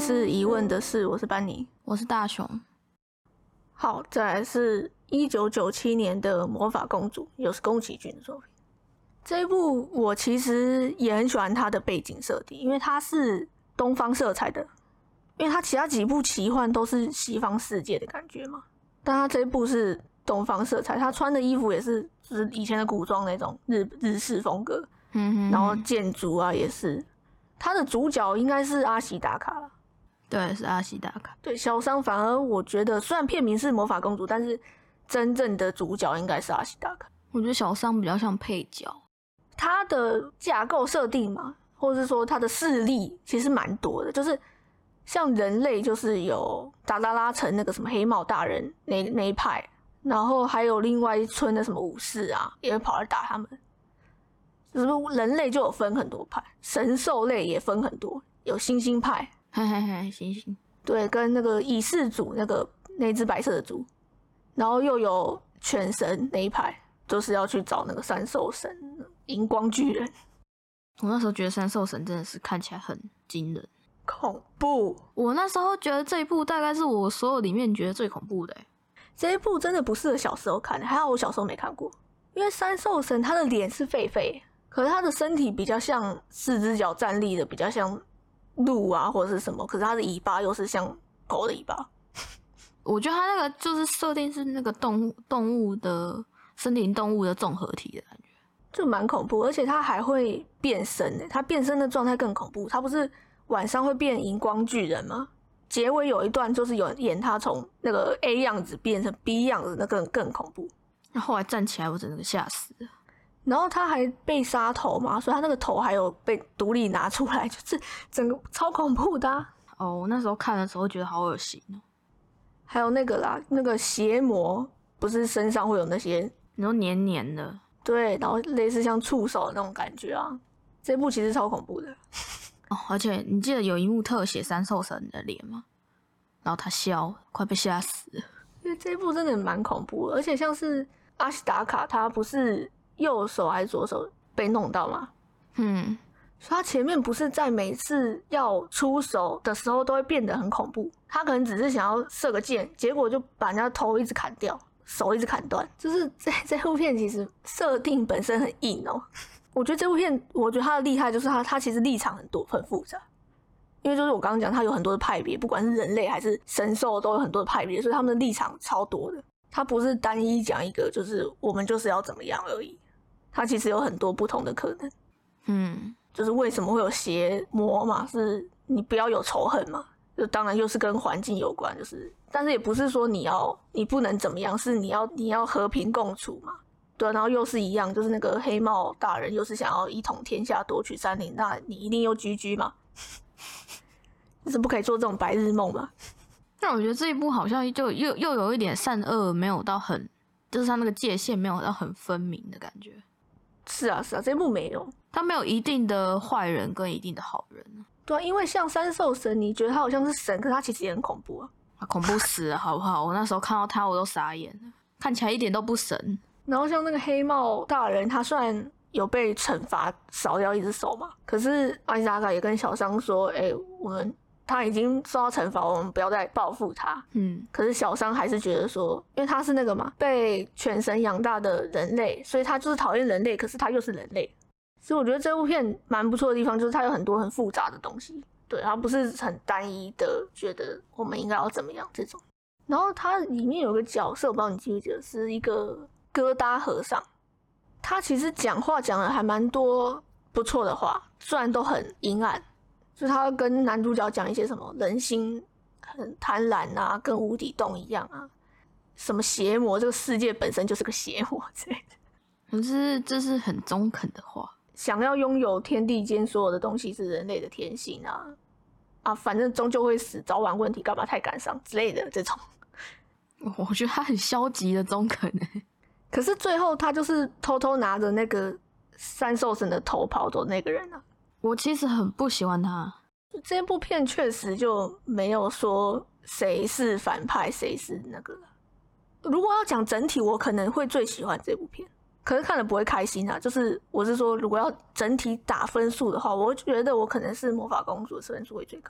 是疑问的是，我是班尼， 我是大雄。 好，再来是1997年的《魔法公主》，又是宫崎骏的作品。这一部我其实也很喜欢它的背景设定，因为它是东方色彩的，因为它其他几部奇幻都是西方世界的感觉嘛，但它这一部是东方色彩，他穿的衣服也是就是以前的古装那种日式风格，然后建筑啊也是。他的主角应该是阿喜达卡啦， 对，是阿喜达卡。 对，小桑反而我觉得虽然片名是魔法公主，但是真正的主角应该是阿喜达卡。 我觉得小桑比较像配角， 他的架构设定嘛，或者是说他的势力其实蛮多的，就是像人类就是有达拉拉城那个什么黑帽大人那一派，然后还有另外一村的什么武士啊，也会跑来打他们。就是人类就有分很多派，神兽类也分很多，有猩猩派， 嘿嘿嘿，猩猩， 对，跟那个蚁氏族那只白色的猪，然后又有犬神那一派，就是要去找那个三兽神荧光巨人。 我那时候觉得三兽神真的是看起来很惊人， 恐怖。 我那时候觉得这一部大概是我所有里面觉得最恐怖的这一部真的不适合小时候看的，还好我小时候没看过，因为三兽神他的脸是狒狒。可是他的身体比较像四只脚站立的，比较像鹿啊或者是什么，可是他的尾巴又是像狗的尾巴。 我觉得他那个就是设定是那个动物的森林动物的综合体的感觉， 就蛮恐怖，而且他还会变身耶，他变身的状态更恐怖。他不是晚上会变荧光巨人吗？结尾有一段就是有演他从那个 A 样子变成 B 样子，那更恐怖。 那后来站起来我真的吓死了。 然后他还被杀头嘛，所以他那个头还有被独立拿出来，就是整个超恐怖的哦，我那时候看的时候觉得好恶心哦。 还有那个啦，那个邪魔不是身上会有那些， 你说黏黏的， 对，然后类似像触手的那种感觉啊。这部其实超恐怖的哦，而且你记得有一幕特写三兽神的脸吗？然后他笑，快被吓死了。 因为这部真的蛮恐怖的，而且像是阿喜达卡，他不是右手还是左手被弄到吗？所以他前面不是在每次要出手的时候都会变得很恐怖，他可能只是想要射个箭，结果就把人家头一直砍掉，手一直砍断。就是这部片其实设定本身很硬哦。我觉得这部片，我觉得它的厉害就是它其实立场很多很复杂，因为就是我刚刚讲，它有很多的派别，不管是人类还是神兽都有很多的派别，所以他们的立场超多的。它不是单一讲一个，就是我们就是要怎么样而已。它其实有很多不同的可能。就是为什么会有邪魔嘛，是你不要有仇恨嘛，就当然又是跟环境有关，就是但是也不是说你不能怎么样，是你要和平共处嘛。对，然后又是一样，就是那个黑帽大人又是想要一统天下夺取山林，那你一定又居嘛，就是不可以做这种白日梦嘛。 但我觉得这一部好像就又有一点善恶没有到很，就是他那个界限没有到很分明的感觉。 是啊，这一部没有， 他没有一定的坏人跟一定的好人。 对啊，因为像三兽神，你觉得他好像是神，可是他其实也很恐怖啊。 他恐怖死了，好不好？我那时候看到他我都傻眼了，看起来一点都不神。 然后像那个黑帽大人，他虽然有被惩罚少掉一只手嘛，可是阿西达卡也跟小桑说，他已经受到惩罚，我们不要再报复他。可是小桑还是觉得说，因为他是那个嘛，被犬神养大的人类，所以他就是讨厌人类，可是他又是人类。所以我觉得这部片蛮不错的地方，就是它有很多很复杂的东西，对，它不是很单一的，觉得我们应该要怎么样这种。然后它里面有个角色，我不知道你记不记得，是一个疙瘩和尚，他其实讲话讲了还蛮多不错的话，虽然都很阴暗。就是他跟男主角讲一些什么人心很贪婪啊，跟无底洞一样啊，什么邪魔，这个世界本身就是个邪魔之类的。 可是这是很中肯的话， 想要拥有天地间所有的东西是人类的天性啊，反正终究会死，早晚问题，干嘛太感伤之类的这种。 我觉得他很消极的中肯可是最后他就是偷偷拿着那个三兽神的头跑走那个人啊。 我其实很不喜欢他。 这部片确实就没有说谁是反派谁是那个了。如果要讲整体，我可能会最喜欢这部片，可是看了不会开心啊。就是我是说，如果要整体打分数的话，我觉得我可能是魔法公主的分数会最高。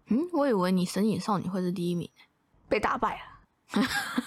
我以为你神隐少女会是第一名， 被打败了。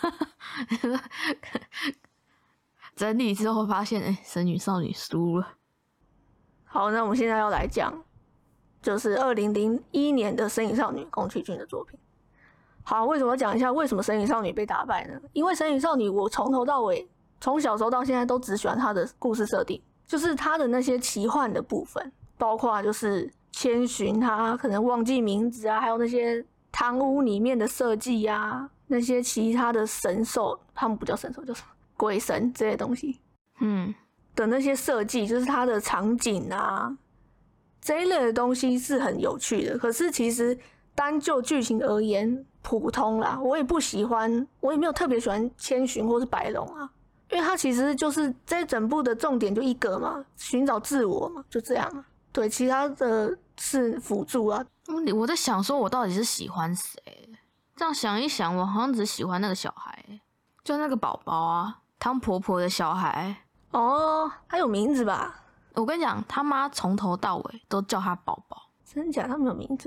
整理之后发现，神隐少女输了。 好，那我们现在要来讲，就是2001年的神隐少女宫崎骏的作品。好，为什么要讲一下为什么神隐少女被打败呢？因为神隐少女我从头到尾，从小时候到现在都只喜欢她的故事设定，就是她的那些奇幻的部分，包括就是千寻她可能忘记名字啊，还有那些汤屋里面的设计啊，那些其他的神兽，他们不叫神兽，叫什么鬼神这些东西，的那些设计，就是它的场景啊这一类的东西是很有趣的。可是其实单就剧情而言，普通啦，我也不喜欢，我也没有特别喜欢千寻或是白龙啊，因为它其实就是这整部的重点就一个嘛，寻找自我嘛，就这样啊。对，其他的是辅助啊。 我在想说，我到底是喜欢谁？这样想一想，我好像只喜欢那个小孩，就那个宝宝啊，汤婆婆的小孩。 哦，他有名字吧？ 我跟你讲，他妈从头到尾都叫他宝宝。 真假？他没有名字。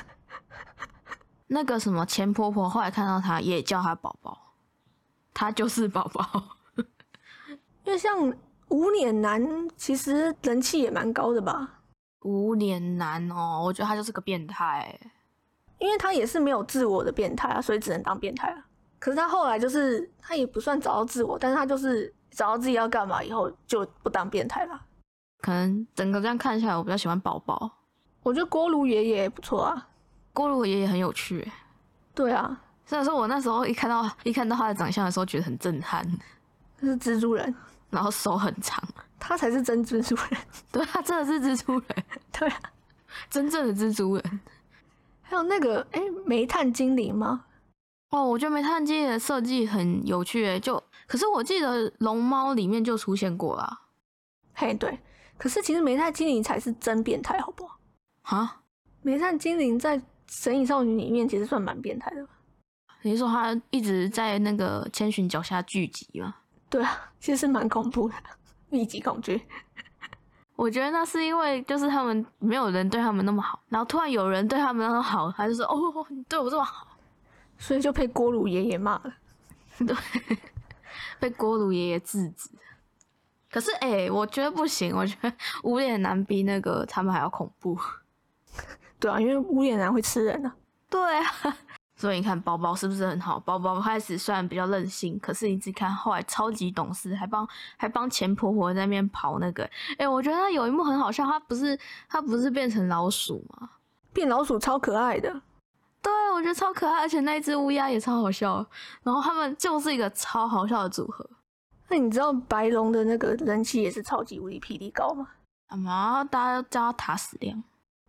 那个什么钱婆婆后来看到他也叫他宝宝，他就是宝宝。 因为像无脸男，其实人气也蛮高的吧？ 无脸男哦，我觉得他就是个变态， 因为他也是没有自我的变态啊，所以只能当变态啊。可是他后来就是他也不算找到自我，但是他就是找到自己要干嘛以后就不当变态了。 可能整个这样看下来，我比较喜欢宝宝。 我觉得锅炉爷爷不错啊， 锅炉爷爷很有趣。 对啊， 虽然说我那时候一看到他的长相的时候，觉得很震撼。 他是蜘蛛人， 然后手很长， 他才是真蜘蛛人。 对，他真的是蜘蛛人。 对啊， 真正的蜘蛛人。 还有那个煤炭精灵吗？ 哦，我觉得煤炭精灵的设计很有趣可是我记得龙猫里面就出现过啦。 嘿，对，可是其实煤炭精灵才是真变态，好不好？ 哈， 煤炭精灵在神隐少女里面其实算蛮变态的吧？ 你是说他一直在那个千寻脚下聚集吗？ 对啊，其实蛮恐怖的，密集恐惧。 我觉得那是因为就是他们没有人对他们那么好，然后突然有人对他们那么好，他就说哦，你对我这么好， 所以就被锅炉爷爷骂了。 对，被锅炉爷爷制止。可是我觉得不行，我觉得无脸男比那个他们还要恐怖。 对啊，因为无脸男会吃人啊。 对啊，所以你看宝宝是不是很好？宝宝开始虽然比较任性，可是你自己看后来超级懂事，还帮钱婆婆在那边跑那个。我觉得他有一幕很好笑，他不是变成老鼠吗？ 变老鼠超可爱的。 对，我觉得超可爱，而且那一只乌鸦也超好笑。然后他们就是一个超好笑的组合。 那你知道白龙的那个人气也是超级无敌霹雳高吗？ 大家都叫他塔矢亮。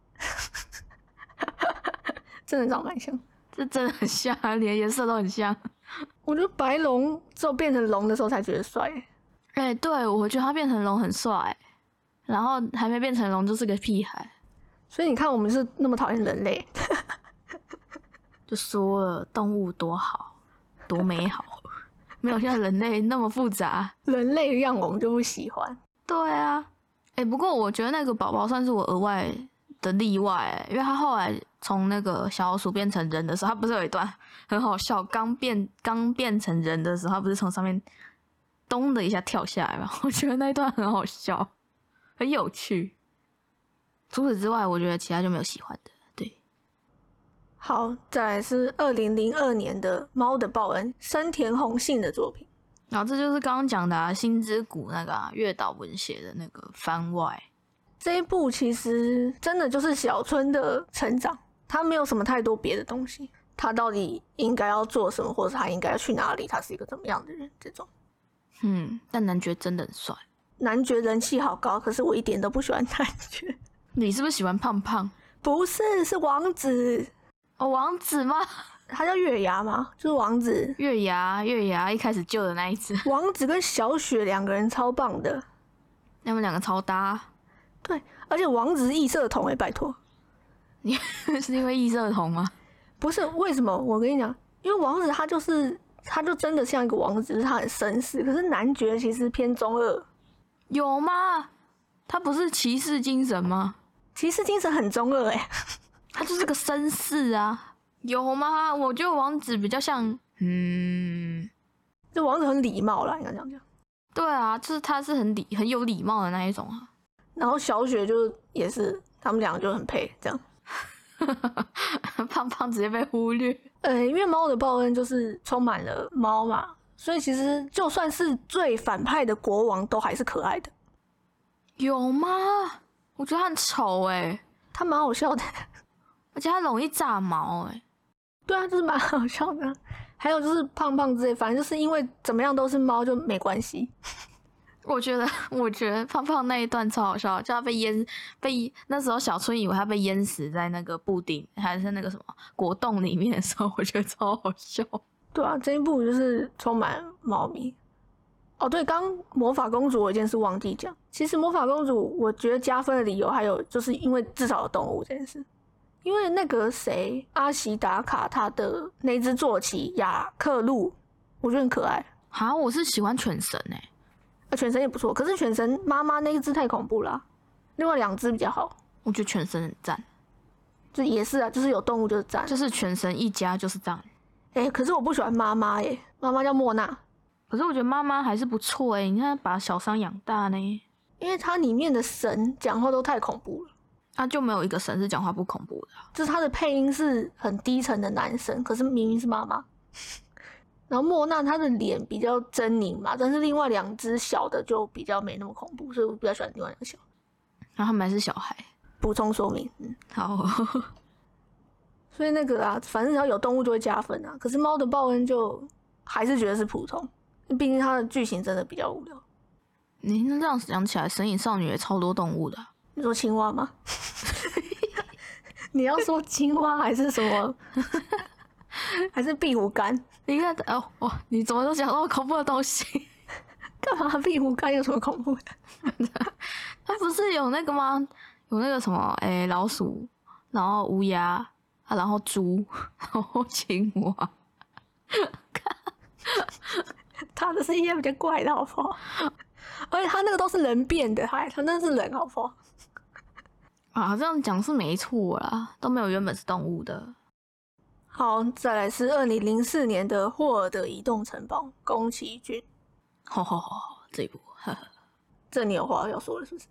真的长蛮像， 这真的很像啊，连颜色都很像。 我觉得白龙只有变成龙的时候才觉得帅。 对，我觉得他变成龙很帅，然后还没变成龙就是个屁孩。 所以你看，我们是那么讨厌人类。 就说了，动物多好，多美好，没有像人类那么复杂。 人类样我们就不喜欢。 对啊，不过我觉得那个宝宝算是我额外的例外因为他后来从那个小老鼠变成人的时候，他不是有一段很好笑，刚变成人的时候，他不是从上面咚的一下跳下来吗？我觉得那一段很好笑，很有趣。除此之外，我觉得其他就没有喜欢的。对， 好，再来是2002年的《猫的报恩》，深田弘信的作品。 然后这就是刚刚讲的星之谷那个月岛文写的那个番外。 这一部其实真的就是小春的成长，他没有什么太多别的东西，他到底应该要做什么，或者他应该要去哪里，他是一个怎么样的人，这种。 但男爵真的很帅， 男爵人气好高，可是我一点都不喜欢男爵。 你是不是喜欢胖胖？ 不是，是王子。 王子吗？ 他叫月牙吗？就是王子。 月牙一开始救的那一只。 王子跟小雪两个人超棒的， 他们两个超搭。 对，而且王子是异色瞳拜托。 你是因为异色瞳吗？ 不是，为什么？我跟你讲，因为王子他就真的像一个王子，就是他很绅士。可是男爵其实偏中二。 有吗？他不是骑士精神吗？ 骑士精神很中二就是个绅士啊，有吗？我觉得王子比较像， 这王子很礼貌啦，应该这样讲。 对啊，就是他是很有礼貌的那一种啊。 然后小雪就也是，他们两个就很配这样。 胖胖直接被忽略。 因为猫的报恩就是充满了猫嘛，所以其实就算是最反派的国王都还是可爱的。 有吗？我觉得他很丑他蛮好笑的， 而且他容易炸毛对啊，就是蛮好笑的。还有就是胖胖之类，反正就是因为怎么样都是猫就没关系。 我觉得胖胖那一段超好笑，就他被那时候小春以为他被淹死在那个布丁还是那个什么果冻里面的时候，我觉得超好笑。 对啊，这一部就是充满猫咪。哦，对，刚魔法公主有一件事忘记讲，其实魔法公主我觉得加分的理由还有就是因为至少有动物这件事。因为那个谁阿西达卡他的那只坐骑雅克路，我觉得很可爱。 我是喜欢犬神犬神也不错，可是犬神妈妈那一只太恐怖了，另外2只比较好。 我觉得犬神很赞， 就也是啊，就是有动物就是赞， 就是犬神一家就是这样。 可是我不喜欢妈妈妈妈叫莫娜。 可是我觉得妈妈还是不错你看把小桑养大呢， 因为它里面的神讲话都太恐怖了。 就没有一个神是讲话不恐怖的就是他的配音是很低沉的男生，可是明明是妈妈。然后莫娜她的脸比较狰狞嘛，但是另外2只小的就比较没那么恐怖，所以我比较喜欢另外2个小的。 然后他们还是小孩。 补充说明， 好。 所以那个反正只要有动物就会加分啊。可是猫的报恩就还是觉得是普通，毕竟它的剧情真的比较无聊。 你那这样讲起来，神隐少女也超多动物的你说青蛙吗？你要说青蛙还是什么？还是壁虎干？ 你看你怎么都讲那么恐怖的东西？ 干嘛壁虎干有什么恐怖的？ 它不是有那个吗？有那个什么老鼠，然后乌鸦然后猪，然后青蛙。 他的是一些比较怪的好不好？而且他那个都是人变的，他那是人好不好？ 这样讲是没错啦，都没有原本是动物的。 好，再来是2004年的霍尔的移动城堡，宫崎骏。 这一部， 这你有话要说了是不是？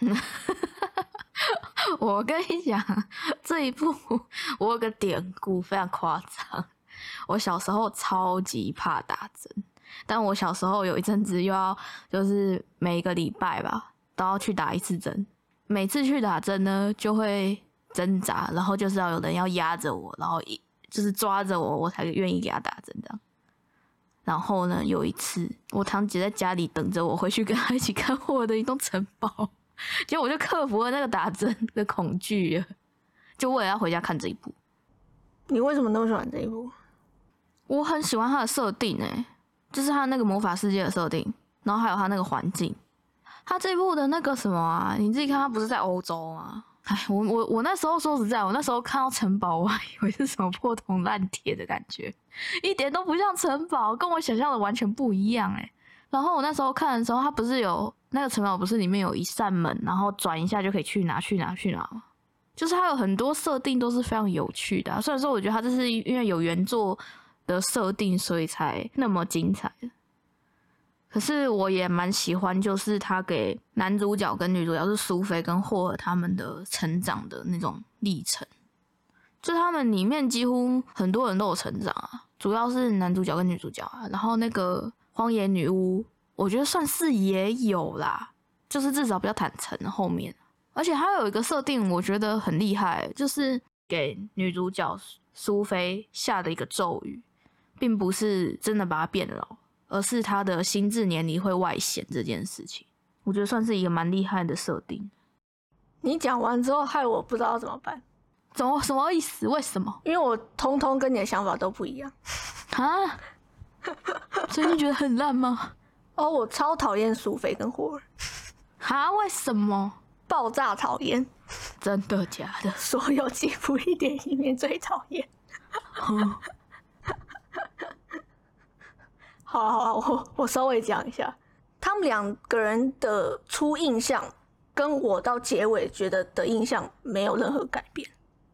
我跟你讲，这一部我有个典故非常夸张。我小时候超级怕打针，但我小时候有一阵子又要就是每一个礼拜吧都要去打1次针。每次去打针呢，就会挣扎，然后就是要有人要压着我，然后就是抓着我，我才愿意给他打针这样。然后呢，有一次我堂姐在家里等着我回去跟她一起看《霍尔的移动城堡》，结果我就克服了那个打针的恐惧了，就为了要回家看这一部。 你为什么那么喜欢这一部？ 我很喜欢它的设定就是它那个魔法世界的设定，然后还有它那个环境。他这部的那个什么你自己看，他不是在欧洲吗？我那时候说实在，我那时候看到城堡，我还以为是什么破铜烂铁的感觉，一点都不像城堡，跟我想象的完全不一样然后我那时候看的时候，它不是有那个城堡，不是里面有一扇门，然后转一下就可以去哪吗？就是它有很多设定都是非常有趣的虽然说我觉得它这是因为有原作的设定，所以才那么精彩的。可是我也蛮喜欢，就是他给男主角跟女主角是苏菲跟霍尔他们的成长的那种历程，就他们里面几乎很多人都有成长主要是男主角跟女主角然后那个荒野女巫，我觉得算是也有啦，就是至少比较坦诚后面。而且他有一个设定，我觉得很厉害，就是给女主角苏菲下的一个咒语，并不是真的把她变老。而是他的心智年龄会外显这件事情，我觉得算是一个蛮厉害的设定。 你讲完之后，害我不知道怎么办。 什么意思？为什么？ 因为我通通跟你的想法都不一样所以你觉得很烂吗？ 我超讨厌苏菲跟霍尔。 为什么？ 爆炸讨厌。 真的假的？ 所有吉卜力电影里面最讨厌。好，我稍微讲一下，他们2个人的初印象跟我到结尾觉得的印象没有任何改变。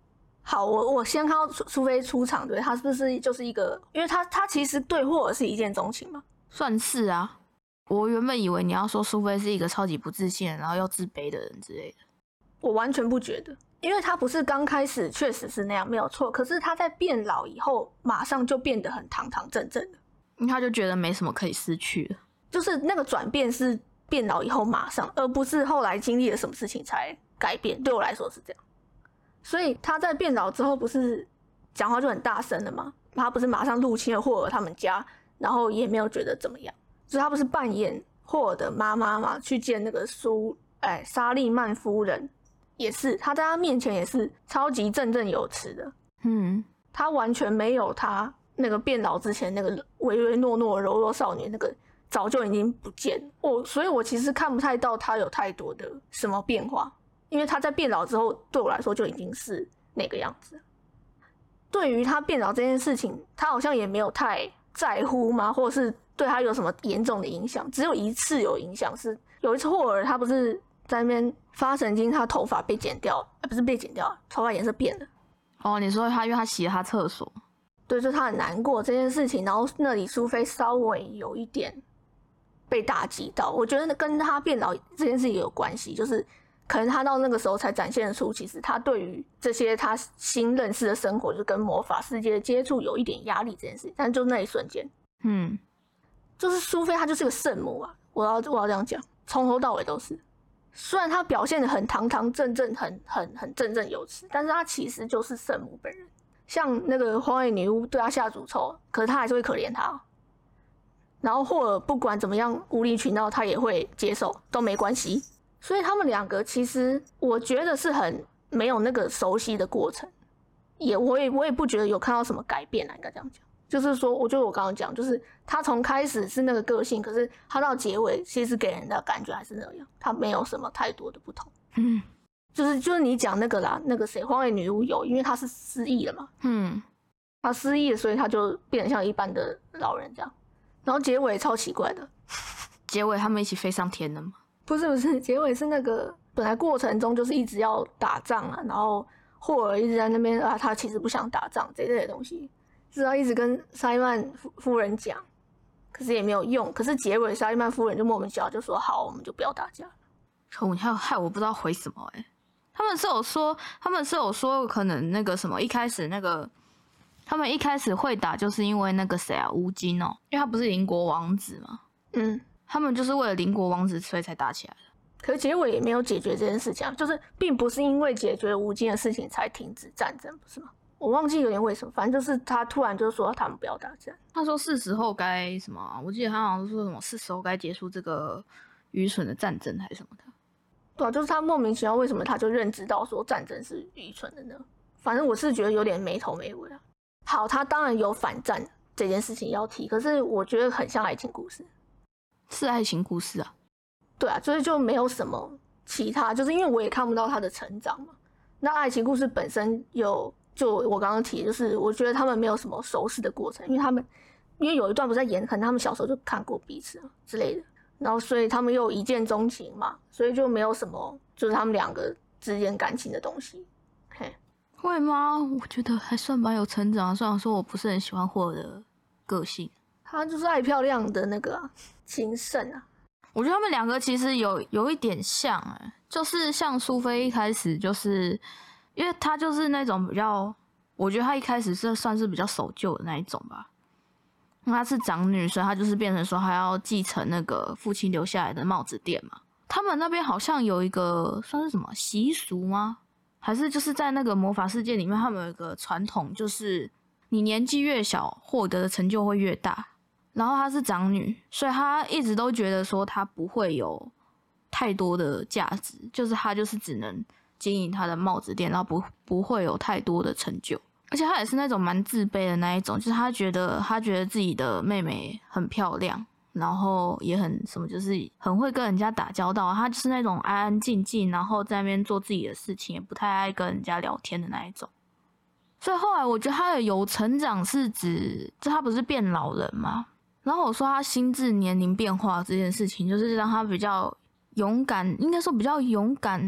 好，我先看到苏菲出场，对，他是不是就是一个，因为他其实对霍尔是一见钟情嘛， 算是啊。我原本以为你要说苏菲是一个超级不自信，然后又自卑的人之类的。 我完全不觉得，因为他不是刚开始确实是那样，没有错。可是他在变老以后，马上就变得很堂堂正正的， 因为他就觉得没什么可以失去了。 就是那个转变是变老以后马上，而不是后来经历了什么事情才改变。对我来说是这样。所以他在变老之后，不是讲话就很大声了吗？他不是马上入侵了霍尔他们家，然后也没有觉得怎么样。就是他不是扮演霍尔的妈妈嘛，去见那个莎莉曼夫人，也是他在他面前也是超级振振有词的。他完全没有他那个变老之前那个唯唯诺诺柔弱少女那个早就已经不见了。所以我其实看不太到他有太多的什么变化。因为他在变老之后，对我来说就已经是那个样子。对于他变老这件事情，他好像也没有太在乎吗？或者是对他有什么严重的影响？只有一次有影响，是有一次霍尔他不是在那边发神经，他头发被剪掉，不是被剪掉，头发颜色变了。 哦，你说他因为他洗了他厕所， 对，就他很难过这件事情，然后那里苏菲稍微有一点被打击到，我觉得跟他变老这件事情有关系，就是可能他到那个时候才展现出，其实他对于这些他新认识的生活，就跟魔法世界的接触有一点压力这件事情，但就那一瞬间，就是苏菲她就是个圣母啊，我要这样讲，从头到尾都是。虽然她表现得很堂堂正正，很振振有词，但是她其实就是圣母本人。像那个荒野女巫对她下诅咒，可是她还是会可怜她。然后霍尔不管怎么样无理取闹，她也会接受，都没关系。所以他们两个其实我觉得是很没有那个熟悉的过程，我也不觉得有看到什么改变啊，应该这样讲。就是说，我觉得我刚刚讲，就是他从开始是那个个性，可是他到结尾其实给人的感觉还是那样，他没有什么太多的不同。就是你讲那个啦，那个谁，荒野女巫有，因为他是失忆了嘛，他失忆了，所以他就变得像一般的老人这样。然后结尾超奇怪的， 结尾他们一起飞上天了吗？ 不是，结尾是那个本来过程中就是一直要打仗啊，然后霍尔一直在那边啊，他其实不想打仗这类的东西，是要一直跟沙利曼夫人讲，可是也没有用。可是结尾沙利曼夫人就莫名其妙就说好，我们就不要打架了。 害我不知道回什么他们是有说可能那个什么一开始那个他们一开始会打，就是因为那个谁啊乌金哦，因为他不是邻国王子嘛，他们就是为了邻国王子所以才打起来的。 可是结尾也没有解决这件事情啊，就是并不是因为解决吴京的事情才停止战争，不是吗？我忘记有点为什么，反正就是他突然就说他们不要打仗。 他说是时候该什么？我记得他好像说什么是时候该结束这个愚蠢的战争还是什么的。 对啊，就是他莫名其妙为什么他就认知到说战争是愚蠢的呢？反正我是觉得有点没头没尾啊。好，他当然有反战这件事情要提，可是我觉得很像爱情故事。 是爱情故事啊。 对啊，所以就没有什么其他，就是因为我也看不到他的成长嘛。那爱情故事本身就我刚刚提，就是我觉得他们没有什么熟识的过程，因为有一段不是在演，可能他们小时候就看过彼此之类的，然后所以他们又一见钟情嘛，所以就没有什么就是他们两个之间感情的东西。嘿， 会吗？我觉得还算蛮有成长，虽然说我不是很喜欢霍尔的个性， 他就是爱漂亮的那个情圣啊。 我觉得他们两个其实有一点像就是像苏菲一开始就是因为她就是那种比较，我觉得她一开始是算是比较守旧的那一种吧。她是长女，所以她就是变成说她要继承那个父亲留下来的帽子店嘛。他们那边好像有一个算是什么习俗吗？还是就是在那个魔法世界里面，他们有一个传统，就是你年纪越小，获得的成就会越大。然后她是长女，所以她一直都觉得说她不会有太多的价值，就是她就是只能经营她的帽子店，然后不会有太多的成就。而且她也是那种蛮自卑的那一种，就是她觉得自己的妹妹很漂亮，然后也很什么，就是很会跟人家打交道。她就是那种安安静静，然后在那边做自己的事情，也不太爱跟人家聊天的那一种。所以后来我觉得她的有成长是指，就她不是变老人吗？然后我说他心智年龄变化这件事情，就是让他比较勇敢，应该说比较勇敢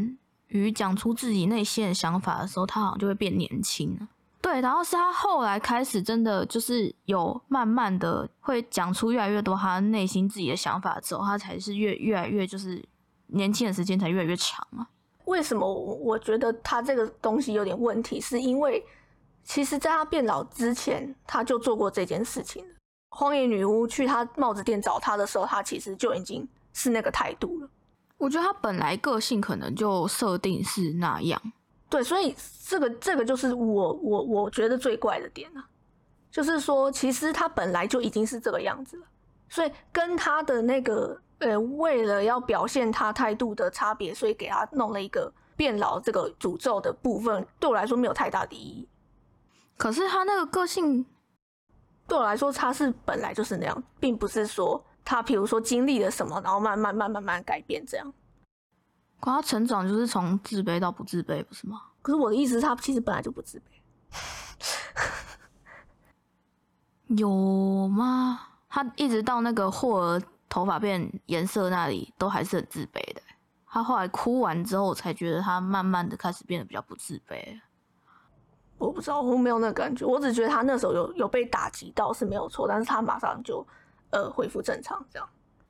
于讲出自己内心的想法的时候，他好像就会变年轻了。对，然后是他后来开始真的就是有慢慢的会讲出越来越多他内心自己的想法之后，他才是越来越就是年轻的时间才越来越长啊。 为什么我觉得他这个东西有点问题，是因为其实在他变老之前他就做过这件事情了。荒野女巫去他帽子店找他的时候，他其实就已经是那个态度了。 我觉得他本来个性可能就设定是那样。 对，所以这个就是我觉得最怪的点啊，就是说其实他本来就已经是这个样子了，所以跟他的那个为了要表现他态度的差别，所以给他弄了一个变老这个诅咒的部分，对我来说没有太大的意义。 可是他那个个性对我来说他是本来就是那样，并不是说他比如说经历了什么然后慢慢改变这样。 可他成长就是从自卑到不自卑，不是吗？ 可是我的意思是他其实本来就不自卑。 有吗？他一直到那个霍尔头发变颜色那里都还是很自卑的。他后来哭完之后，我才觉得他慢慢的开始变得比较不自卑。 我不知道，我没有那个感觉，我只觉得他那时候有被打击到是没有错，但是他马上就恢复正常这样。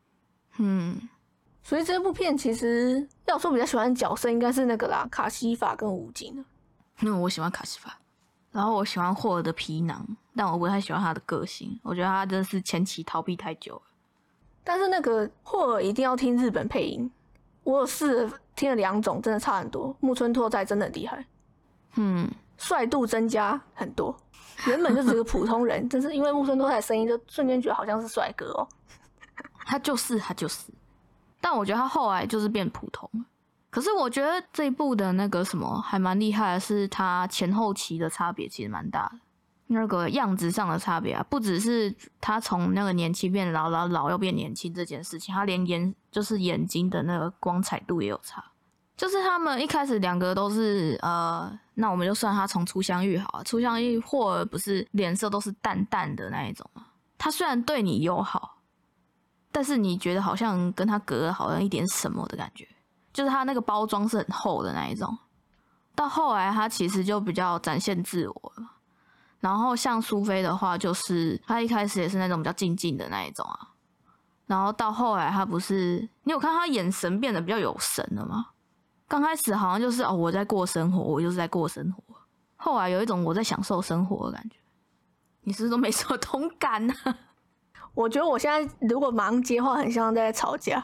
所以这部片其实要说比较喜欢的角色应该是那个啦，卡西法跟吴京。 我喜欢卡西法，然后我喜欢霍尔的皮囊，但我不太喜欢他的个性，我觉得他真的是前期逃避太久了。 但是那个霍尔一定要听日本配音，我有试了听了2种，真的差很多。木村拓哉真的很厉害，帅度增加很多，原本就只是个普通人，但是因为木村拓哉的声音，就瞬间觉得好像是帅哥哦。 他就是，但我觉得他后来就是变普通了。可是我觉得这一部的那个什么还蛮厉害的，是他前后期的差别其实蛮大的，那个样子上的差别啊，不只是他从那个年轻变老，然后老又变年轻这件事情，他连就是眼睛的那个光彩度也有差。就是他们一开始2个都是那我们就算他从初相遇好了，初相遇霍尔不是脸色都是淡淡的那一种吗？他虽然对你友好，但是你觉得好像跟他隔了好像一点什么的感觉，就是他那个包装是很厚的那一种。到后来他其实就比较展现自我了。然后像苏菲的话，就是他一开始也是那种比较静静的那一种啊。然后到后来他不是，你有看他眼神变得比较有神了吗？刚开始好像就是我在过生活，我就是在过生活。后来有一种我在享受生活的感觉。你是不是都没什么同感呢？ 我觉得我现在如果马上接话，很像在吵架。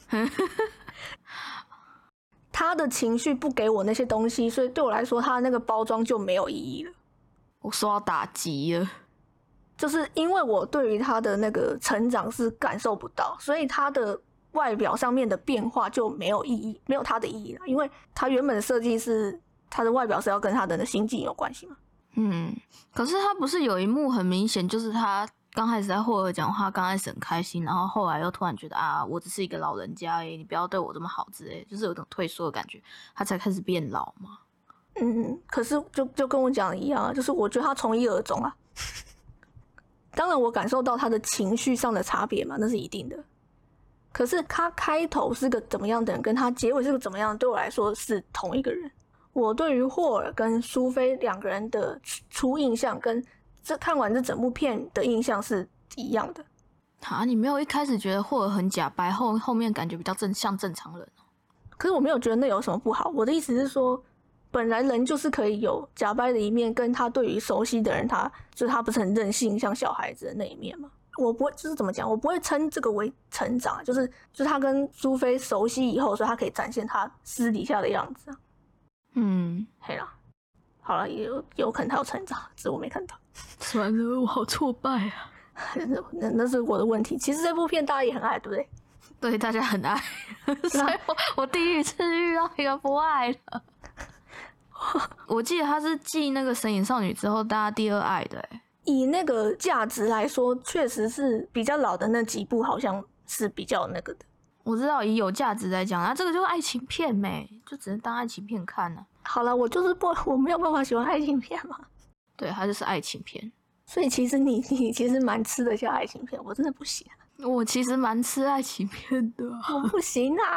他的情绪不给我那些东西，所以对我来说，他那个包装就没有意义了。 我受到打击了， 就是因为我对于他的那个成长是感受不到，所以他的外表上面的变化就没有意义，没有他的意义了。因为他原本的设计是他的外表是要跟他的心境有关系嘛。 可是他不是有一幕很明显，就是他刚开始在霍尔讲话，刚开始很开心，然后后来又突然觉得我只是一个老人家你不要对我这么好之类，就是有种退缩的感觉，他才开始变老嘛。 可是就跟我讲的一样啊，就是我觉得他从一而终啊。当然我感受到他的情绪上的差别嘛，那是一定的。可是他开头是个怎么样的人，跟他结尾是个怎么样，对我来说是同一个人。我对于霍尔跟苏菲2个人的初印象，跟看完这整部片的印象是一样的。 你没有一开始觉得霍尔很假白，后面感觉比较像正常人？ 可是我没有觉得那有什么不好。我的意思是说，本来人就是可以有假掰的一面，跟他对于熟悉的人，他不是很任性，像小孩子的那一面嘛。我不会，就是怎么讲，我不会称这个为成长，就是他跟苏菲熟悉以后，所以他可以展现他私底下的样子啊。嘿啦，好了，有可能他有成长，只是我没看到。 算了，我好挫败啊。 那是我的问题。其实这部片大家也很爱，对不对？ 对，大家很爱，所以我第一次遇到一个不爱的。我记得他是继那个《神隐少女》之后，大家第2爱的。 以那个价值来说，确实是比较老的那几部，好像是比较那个的。 我知道，以有价值来讲，这个就是爱情片就只能当爱情片看了。 好了，我没有办法喜欢爱情片嘛。 对，它就是爱情片。 所以其实你其实蛮吃得下爱情片，我真的不行。 我其实蛮吃爱情片的。 我不行啊。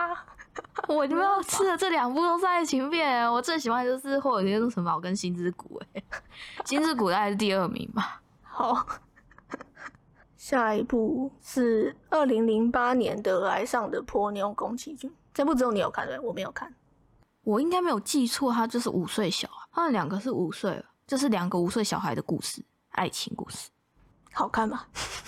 我就要吃的这2部都是爱情片，我最喜欢的就是《霍尔的移动城堡》跟《心之谷》心之谷大概是第2名吧。 好，下一部是2008年的《来上的波妞宫崎骏》，这部只有你有看对？我没有看。 我应该没有记错，他就是5岁小，他们2个是5岁，就是2个5岁小孩的故事，爱情故事。 好看吗？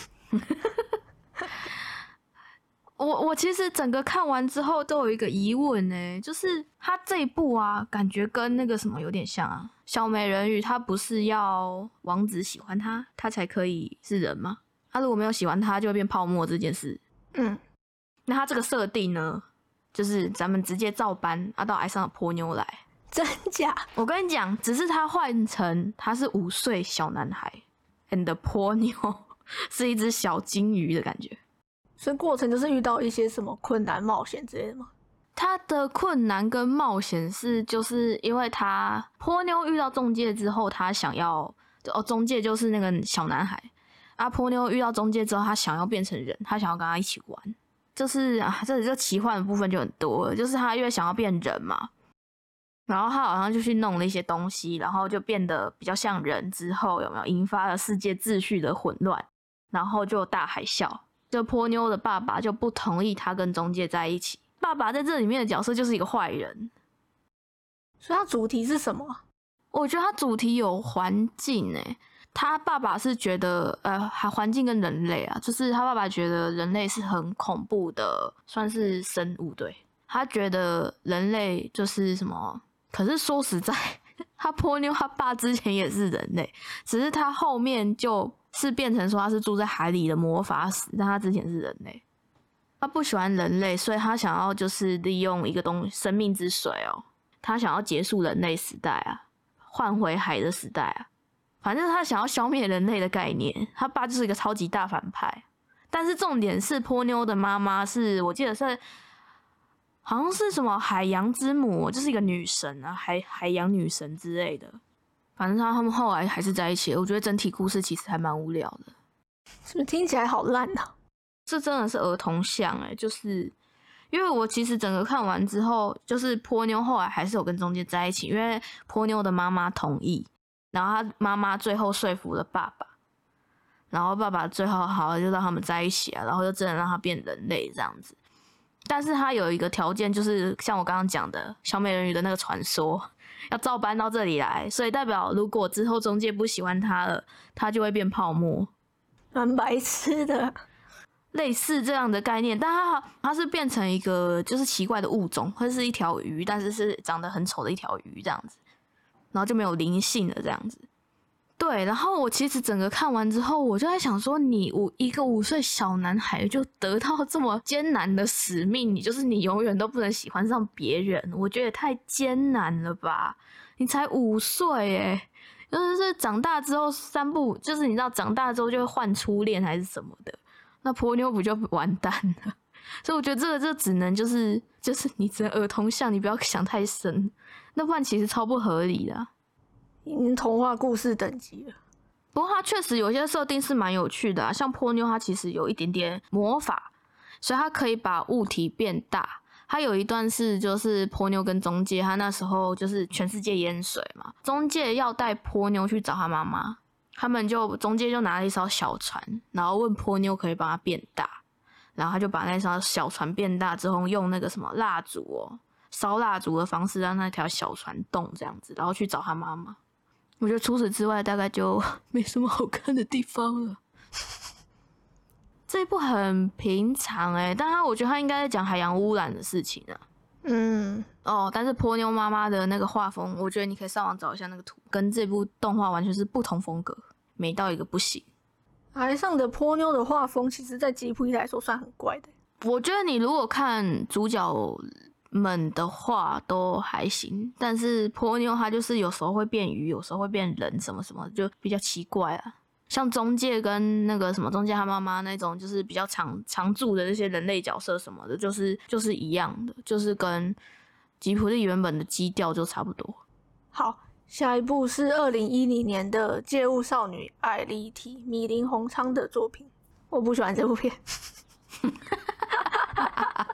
我其实整个看完之后都有一个疑问就是他这一部啊，感觉跟那个什么有点像啊。小美人鱼他不是要王子喜欢他，他才可以是人吗？他如果没有喜欢他，就会变泡沫这件事。那他这个设定呢，就是咱们直接照搬到爱上的波妞来。 真假？ 我跟你讲，只是他换成他是5岁小男孩 ，and 波妞是一只小金鱼的感觉。 所以过程就是遇到一些什么困难冒险之类的吗？ 他的困难跟冒险是，就是因为他波妞遇到中介之后，他想要中介就是那个小男孩啊。波妞遇到中介之后，他想要变成人，他想要跟他一起玩，就是这奇幻的部分就很多了，就是他越想要变人嘛，然后他好像就去弄了一些东西，然后就变得比较像人，之后有没有引发了世界秩序的混乱，然后就大海啸。就波妞的爸爸就不同意他跟中介在一起，爸爸在这里面的角色就是一个坏人。 所以他主题是什么？ 我觉得他主题有环境他爸爸是觉得环境跟人类啊，就是他爸爸觉得人类是很恐怖的，算是生物。对，他觉得人类就是什么，可是说实在他波妞他爸之前也是人类，只是他后面就是变成说他是住在海里的魔法使，但他之前是人类。他不喜欢人类，所以他想要就是利用一个生命之水他想要结束人类时代啊，换回海的时代啊，反正他想要消灭人类的概念。他爸就是一个超级大反派，但是重点是波妞的妈妈是我记得是好像是什么海洋之母，就是一个女神啊，海洋女神之类的。反正他们后来还是在一起了。我觉得整体故事其实还蛮无聊的， 是不是听起来好烂啊？ 这真的是儿童向就是因为我其实整个看完之后，就是波妞后来还是有跟中介在一起，因为波妞的妈妈同意，然后他妈妈最后说服了爸爸，然后爸爸最后好就让他们在一起然后就真的让他变人类这样子。但是他有一个条件，就是像我刚刚讲的小美人鱼的那个传说要照搬到这里来，所以代表如果之后中介不喜欢他了，他就会变泡沫， 蛮白痴的， 类似这样的概念。但他是变成一个就是奇怪的物种，会是一条鱼，但是是长得很丑的一条鱼这样子，然后就没有灵性了这样子。对，然后我其实整个看完之后，我就在想说，一个5岁小男孩就得到这么艰难的使命，你永远都不能喜欢上别人，我觉得也太艰难了吧？你才5岁就是长大之后3步，就是你知道长大之后就会换初恋还是什么的，那波妞不就完蛋了？所以我觉得这个就只能就是你只能儿童向，你不要想太深，那不然其实超不合理的已经童话故事等级了。 不过它确实有些设定是蛮有趣的像波妞它其实有一点点魔法，所以它可以把物体变大。它有一段是就是波妞跟中介，他那时候就是全世界淹水嘛，中介要带波妞去找他妈妈，中介就拿了一艘小船，然后问波妞可以帮他变大，然后他就把那艘小船变大之后，用那个什么蜡烛烧蜡烛的方式让那条小船动这样子，然后去找他妈妈。我觉得除此之外大概就没什么好看的地方了。这一部很平常但我觉得他应该在讲海洋污染的事情但是波妞妈妈的那个画风，我觉得你可以上网找一下那个图，跟这部动画完全是不同风格，美到一个不行。 海上的波妞的画风，其实在吉卜力来说算很怪的。 我觉得你如果看主角们的话都还行，但是波妞它就是有时候会变鱼，有时候会变人，什么什么就比较奇怪啊。像中介跟那个什么中介他妈妈那种，就是比较常驻的这些人类角色什么的，就是一样的，就是跟吉卜力原本的基调就差不多。 好，下一部是2010年的街舞少女艾莉缇米林宏昌的作品。我不喜欢这部片。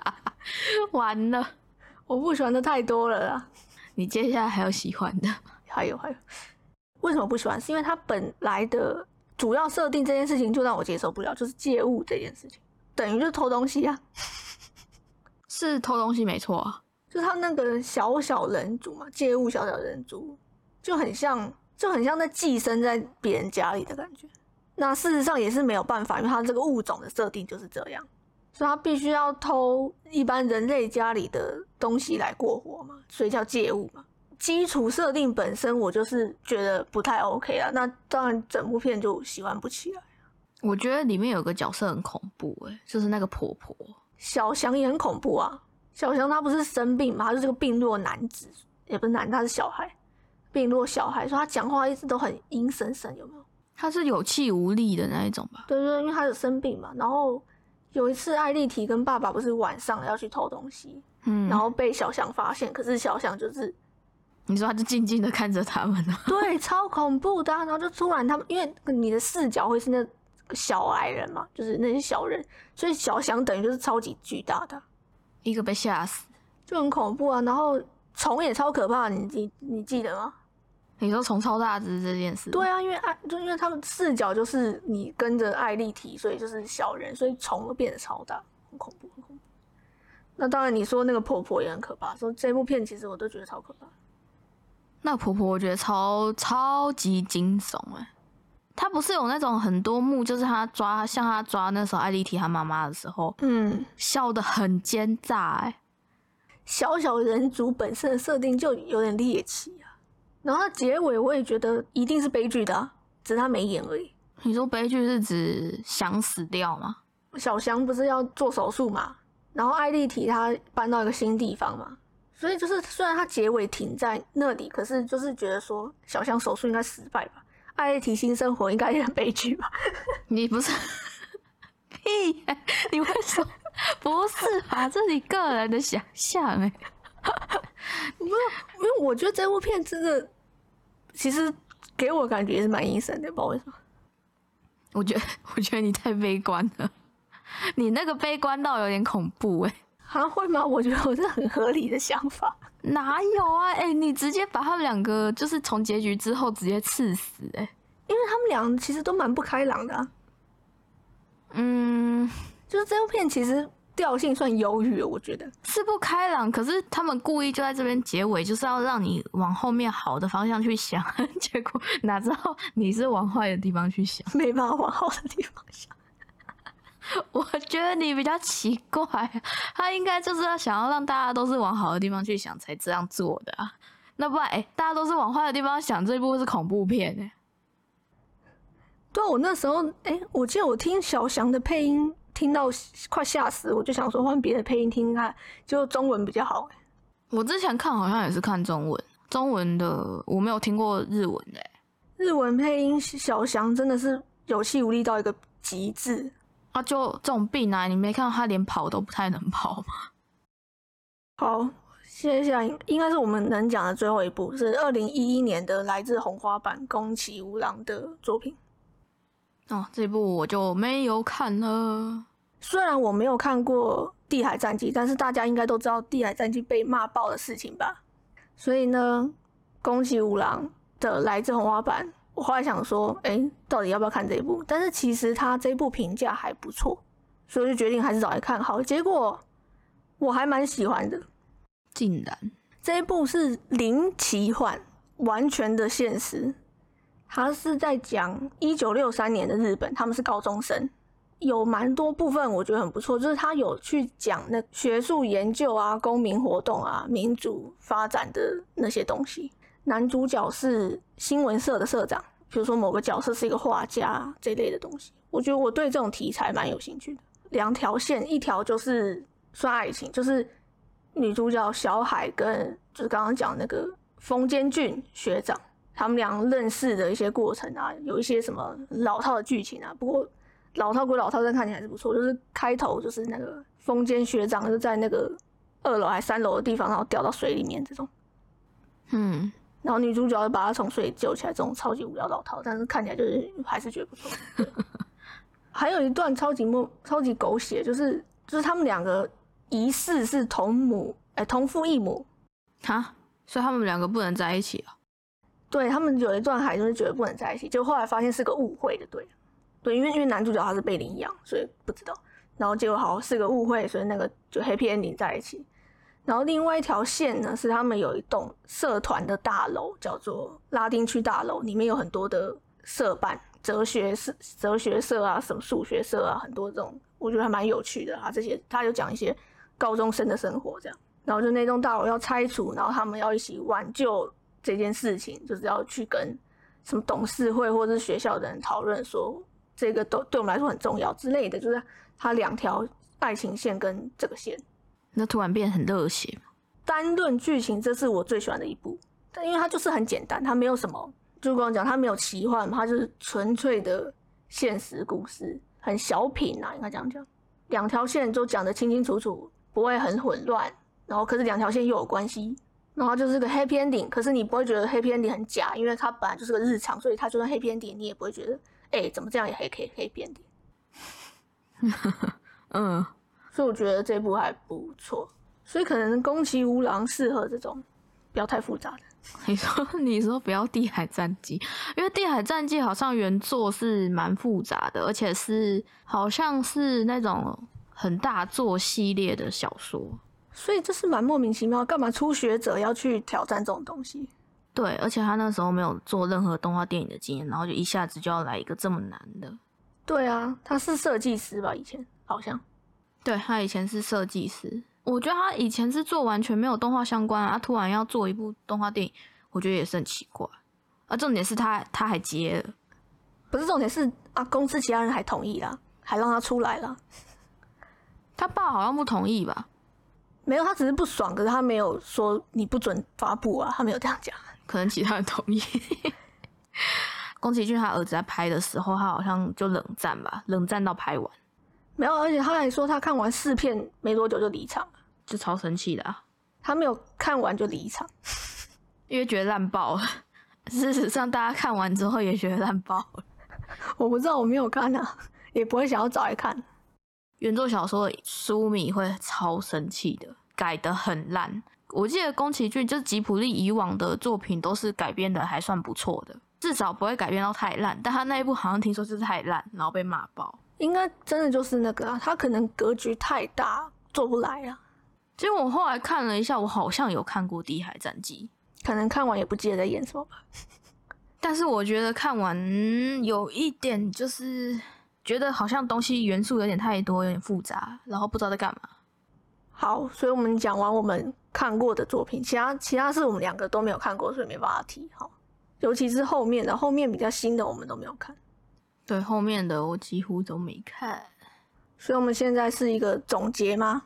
完了， 我不喜欢的太多了啦。 你接下来还有喜欢的？ 还有，为什么不喜欢？是因为它本来的主要设定这件事情就让我接受不了，就是借物这件事情，等于就是偷东西啊。 是偷东西没错啊， 就是他那个小小人族嘛，借物小小人族，就很像在寄生在别人家里的感觉。那事实上也是没有办法，因为他这个物种的设定就是这样，所以他必须要偷一般人类家里的东西来过活嘛，所以叫借物嘛。基础设定本身我就是觉得不太 OK 啦，那当然整部片就喜欢不起来。 我觉得里面有个角色很恐怖就是那个婆婆。 小翔也很恐怖啊，小翔他不是生病嘛，他就是个病弱男子，也不是男，他是小孩，病弱小孩，所以他讲话一直都很阴森森，有没有？ 他是有气无力的那一种吧？ 对，因为他有生病嘛。然后有一次艾丽缇跟爸爸不是晚上要去偷东西，然后被小翔发现，可是小翔就是你说他就静静的看着他们呢？ 对，超恐怖的然后就突然他们，因为你的视角会是那小矮人嘛，就是那些小人，所以小翔等于就是超级巨大的， 一个被吓死， 就很恐怖啊。然后虫也超可怕，你记得吗？ 你说虫超大只这件事？ 对啊，因为他们视角就是你跟着艾丽缇，所以就是小人，所以虫都变得超大，很恐怖，很恐怖。那当然，你说那个婆婆也很可怕，说这部片其实我都觉得超可怕。 那婆婆我觉得超级惊悚她不是有那种很多幕，就是像她抓那时候艾丽缇她妈妈的时候，笑得很奸诈小小人族本身的设定就有点猎奇啊。然后他结尾我也觉得一定是悲剧的啊，只是他没演而已。 你说悲剧是指想死掉吗？ 小翔不是要做手术嘛，然后艾丽缇她搬到一个新地方嘛，所以就是虽然他结尾停在那里，可是就是觉得说小翔手术应该失败吧，艾丽缇新生活应该也很悲剧吧。 你不是屁你为什么不是吧？这是你个人的想象不是，因为我觉得这部片真的其实给我感觉也是蛮阴森的，不知道为什么。 我觉得你太悲观了，你那个悲观到有点恐怖会吗？我觉得我是很合理的想法。 哪有啊？你直接把他们两个就是从结局之后直接刺死因为他们俩其实都蛮不开朗的啊。就是这部片其实调性算忧郁，我觉得是不开朗，可是他们故意就在这边结尾，就是要让你往后面好的方向去想，结果哪知道你是往坏的地方去想， 没办法往好的地方想。 我觉得你比较奇怪，他应该就是要想要让大家都是往好的地方去想才这样做的啊，那不然大家都是往坏的地方想，这部是恐怖片对，我那时候我记得我听小翔的配音听到快吓死，我就想说换别的配音听看，结果中文比较好我之前看好像也是看中文的，我没有听过日文的日文配音小翔真的是有气无力到一个极致啊！就这种病你没看到他连跑都不太能跑吗？ 好，接下来应该是我们能讲的最后一部，是2011年的来自红花坂宫崎吾郎的作品。 这部我就没有看了。 虽然我没有看过《地海战记》，但是大家应该都知道《地海战记》被骂爆的事情吧？所以呢，宫崎吾郎的来自红花坂，我后来想说，到底要不要看这一部？但是其实他这一部评价还不错，所以我就决定还是找来看好。结果我还蛮喜欢的， 竟然这一部是零奇幻，完全的现实。他是在讲1963年的日本，他们是高中生，有蛮多部分我觉得很不错，就是他有去讲那学术研究啊、公民活动啊、民主发展的那些东西。男主角是新闻社的社长，比如说某个角色是一个画家这类的东西。我觉得我对这种题材蛮有兴趣的。两条线，一条就是算爱情，就是女主角小海跟就是刚刚讲那个丰间俊学长。他们俩认识的一些过程啊，有一些什么老套的剧情啊，不过老套归老套，但看起来还是不错。就是开头就是那个丰间学长就在那个2楼还3楼的地方，然后掉到水里面这种，然后女主角就把他从水里救起来，这种超级无聊老套，但是看起来就是还是觉得不错。还有一段超级狗血，就是他们两个疑似是同父异母。 哈，所以他们两个不能在一起啊？ 对，他们有一段还就是觉得不能在一起，就后来发现是个误会的，对，因为男主角他是被领养，所以不知道，然后结果好是个误会，所以那个就 happy ending 在一起。然后另外一条线呢，是他们有一栋社团的大楼，叫做拉丁区大楼，里面有很多的社办，哲学社啊，什么数学社啊，很多这种，我觉得还蛮有趣的啊。这些他有讲一些高中生的生活这样。然后就那栋大楼要拆除，然后他们要一起挽救这件事情，就是要去跟什么董事会或者是学校的人讨论，说这个都对我们来说很重要之类的，就是他2条爱情线跟这个线。 那突然变得很热血。 单论剧情，这是我最喜欢的一部，但因为它就是很简单，它没有什么，就跟我讲，它没有奇幻，它就是纯粹的现实故事，很小品啊，应该这样讲。2条线都讲得清清楚楚，不会很混乱，然后可是2条线又有关系，然后就是个 happy ending， 可是你不会觉得 happy ending 很假，因为它本来就是个日常，所以它就算 happy ending， 你也不会觉得，怎么这样也可以 happy ending。所以我觉得这部还不错，所以可能宫崎吾郎适合这种不要太复杂的。 你说不要《地海战记》，因为《地海战记》好像原作是蛮复杂的，而且是好像是那种很大作系列的小说， 所以这是蛮莫名其妙，干嘛初学者要去挑战这种东西？ 对，而且他那时候没有做任何动画电影的经验，然后就一下子就要来一个这么难的。 对啊，他是设计师吧？以前好像。 对，他以前是设计师，我觉得他以前是做完全没有动画相关啊，突然要做一部动画电影，我觉得也是很奇怪。重点是他还接了， 不是重点是公司其他人还同意啦，还让他出来了。 他爸好像不同意吧？ 没有，他只是不爽，可是他没有说你不准发布啊，他没有这样讲。 可能其他人同意。宫崎骏他儿子在拍的时候，他好像就冷战吧，冷战到拍完。 没有，而且他还说他看完4片没多久就离场了， 就超生气的啊！ 他没有看完就离场， 因为觉得烂爆了。事实上，大家看完之后也觉得烂爆了。 我不知道，我没有看啊，也不会想要找来看。 原作小说的书迷会超生气的，改得很烂。我记得宫崎骏就是吉卜力以往的作品都是改编的还算不错的，至少不会改编到太烂。但他那一部好像听说就是太烂，然后被骂爆。 应该真的就是那个他可能格局太大，做不来啊。 结果我后来看了一下，我好像有看过《地海战记》， 可能看完也不记得在演什么吧。 但是我觉得看完有一点就是觉得好像东西元素有点太多，有点复杂，然后不知道在干嘛。 好，所以我们讲完我们看过的作品，其他是我们2个都没有看过，所以没办法提。好，尤其是后面比较新的我们都没有看。 对，后面的我几乎都没看， 所以我们现在是一个总结吗？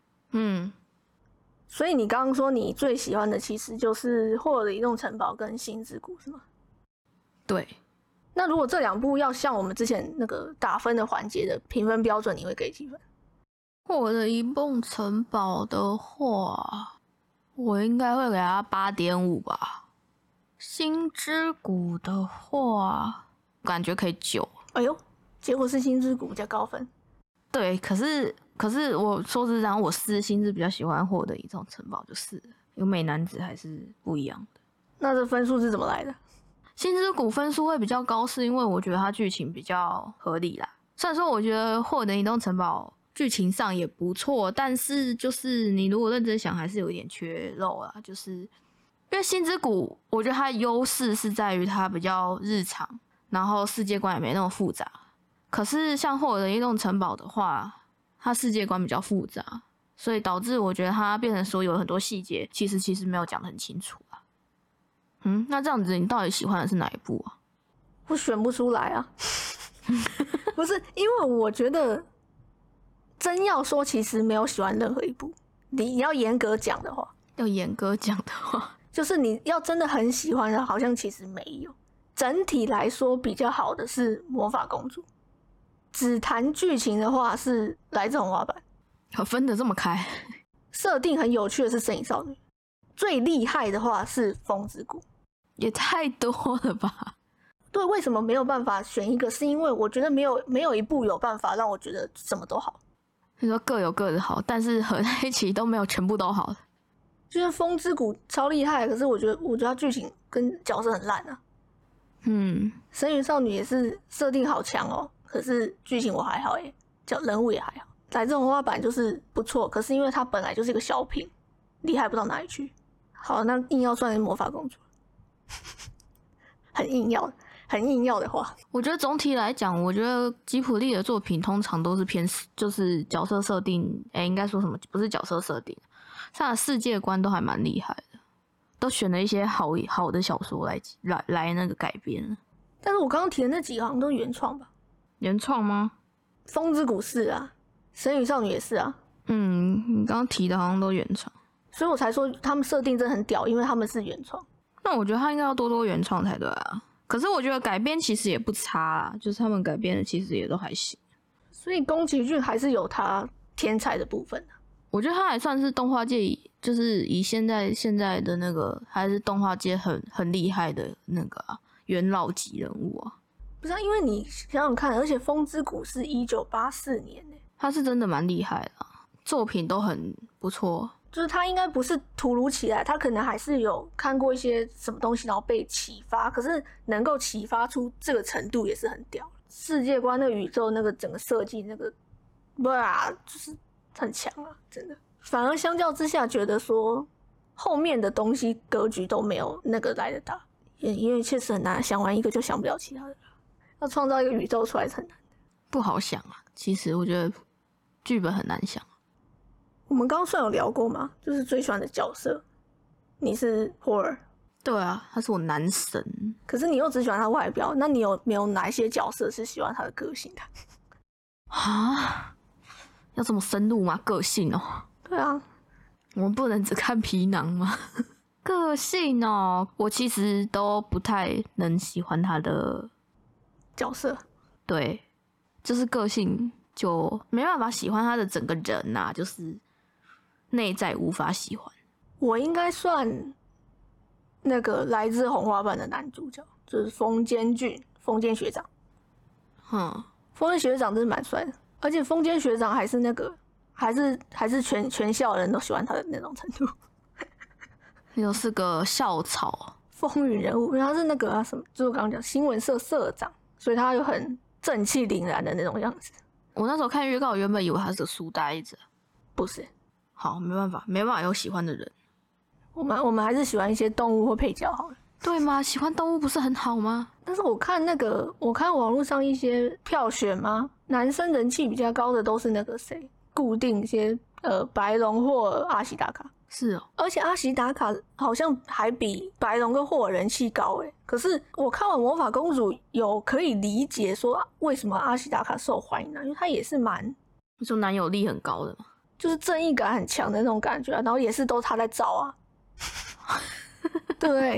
所以你刚刚说你最喜欢的其实就是《霍尔的移动城堡》跟《星之谷》是吗？ 对。 那如果这2部要像我们之前那个打分的环节的评分标准，你会给几分？ 霍尔的移动城堡的话，我应该会给他8.5吧。星之谷的话，感觉可以9。 哎呦，结果是星之谷比较高分。 对，可是我说实在，我私心是比较喜欢霍尔的移动城堡，就是有美男子还是不一样的。 那这分数是怎么来的？ 星之谷分数会比较高，是因为我觉得它剧情比较合理啦。虽然说我觉得霍尔的移动城堡剧情上也不错，但是就是你如果认真想，还是有一点缺漏啦。就是因为星之谷，我觉得它优势是在于它比较日常，然后世界观也没那么复杂。可是像霍尔的移动城堡的话，它世界观比较复杂，所以导致我觉得它变成说有很多细节其实没有讲得很清楚啊。那这样子你到底喜欢的是哪一部啊？ 我选不出来啊。不是，因为我觉得真要说，其实没有喜欢任何一部。你要严格讲的话，就是你要真的很喜欢的，好像其实没有。整体来说比较好的是魔法公主，只谈剧情的话是来自红花坂。 分得这么开？ 设定很有趣的是神隐少女，最厉害的话是风之谷。 也太多了吧？ 对，为什么没有办法选一个？是因为我觉得没有一部有办法让我觉得什么都好。 你说各有各的好，但是合在一起都没有全部都好的。 就是风之谷超厉害，可是我觉得它剧情跟角色很烂啊。神与少女也是设定好强哦，可是剧情我还好耶，人物也还好。来自红花版就是不错，可是因为它本来就是一个小品，厉害不到哪里去。好，那硬要算魔法公主，很硬要的话， 我觉得总体来讲，我觉得吉卜力的作品通常都是偏就是角色设定，应该说什么不是角色设定，他的世界观都还蛮厉害的，都选了一些好的小说来那个改编。 但是我刚刚提的那几个好像都是原创吧？ 原创吗？ 风之谷是啊，神与少女也是啊。 你刚刚提的好像都原创， 所以我才说他们设定真的很屌，因为他们是原创。 那我觉得他应该要多原创才对啊。可是我觉得改编其实也不差啦，就是他们改编的其实也都还行。 所以宫崎骏还是有他天才的部分啊。 我觉得他还算是动画界就是以现在的那个，还是动画界很厉害的那个元老级人物啊。 不是啊，因为你想想看，而且风之谷是1984年耶， 他是真的蛮厉害的作品都很不错。 就是他应该不是突如其来，他可能还是有看过一些什么东西，然后被启发。可是能够启发出这个程度也是很屌。世界观、那个宇宙、那个整个设计、那个哇，就是很强啊，真的。反而相较之下，觉得说后面的东西格局都没有那个来得大，因为确实很难，想完一个就想不了其他的了。要创造一个宇宙出来是很难的， 不好想啊。其实我觉得剧本很难想。 我们刚刚算有聊过吗？就是最喜欢的角色，你是霍尔。 对啊，他是我男神。 可是你又只喜欢他外表，那你有没有哪一些角色是喜欢他的个性的？ 要这么深入吗？个性哦。 对啊， 我们不能只看皮囊吗？个性哦，我其实都不太能喜欢他的角色。 对，就是个性就没办法喜欢他的整个人啊，就是内在无法喜欢。 我应该算那个来自红花版的男主角，就是风间俊，风间学长。风间学长真是蛮帅的，而且风间学长还是那个，还是全校人都喜欢他的那种程度。 又是个校草， 风云人物，因为他是那个什么，就是我刚刚讲新闻社社长，所以他有很正气凛然的那种样子。 我那时候看预告，原本以为他是个书呆子， 不是。 好，没办法有喜欢的人。 我们还是喜欢一些动物或配角好了。 对吗？喜欢动物不是很好吗？ 但是我看网络上一些票选嘛，男生人气比较高的都是那个谁，固定一些白龙或阿西达卡。 是哦， 而且阿西达卡好像还比白龙跟霍尔人气高诶。可是我看完魔法公主有可以理解说为什么阿西达卡受欢迎因为他也是蛮那种男友力很高的嘛， 就是正义感很强的那种感觉然后也是都他在找啊。对，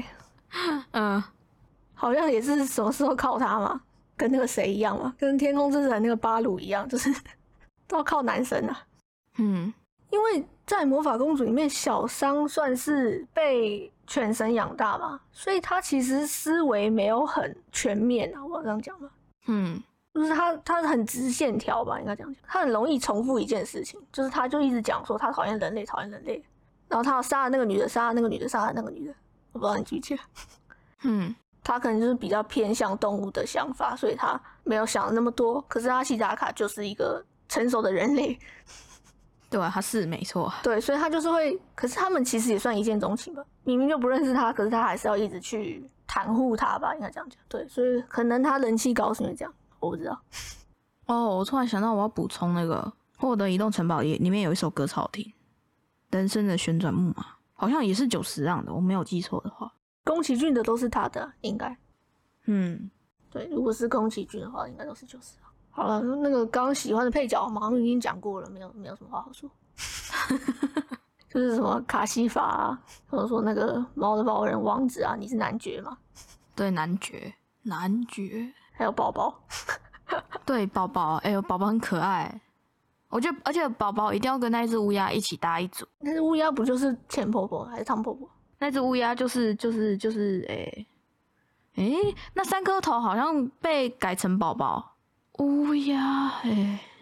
好像也是什么事都靠他嘛，跟那个谁一样嘛，跟天空之城那个巴鲁一样，就是都要靠男生啊。因为在魔法公主里面，小桑算是被犬神养大嘛，所以他其实思维没有很全面啊，我这样讲嘛。就是他很直线条吧，应该这样讲。他很容易重复一件事情，就是他就一直讲说他讨厌人类，然后他要杀了那个女的，杀了那个女的，杀了那个女的，我不知道你记不记得。他可能就是比较偏向动物的想法，所以他没有想那么多。可是阿西达卡就是一个成熟的人类。 对啊，他是没错。 对，所以他就是会，可是他们其实也算一见钟情吧。明明就不认识他，可是他还是要一直去袒护他吧，应该这样讲。对，所以可能他人气高是因为这样，我不知道。 我突然想到，我要补充那个《霍尔的移动城堡》里面有一首歌超好听，《人生的旋转木马》，好像也是久石让的，我没有记错的话。 宫崎骏的都是他的，应该。对，如果是宫崎骏的话，应该都是久石让。好了，那个刚喜欢的配角，我们好像已经讲过了，没有什么话好说。就是什么卡西法啊，或者说那个猫的保护人王子啊，你是男爵吗？ 对，男爵， 还有宝宝。 对，宝宝，宝宝很可爱。我觉得，而且宝宝一定要跟那只乌鸦一起搭一组。 那只乌鸦不就是钱婆婆还是汤婆婆？ 那只乌鸦就是那三颗头好像被改成宝宝。乌鸦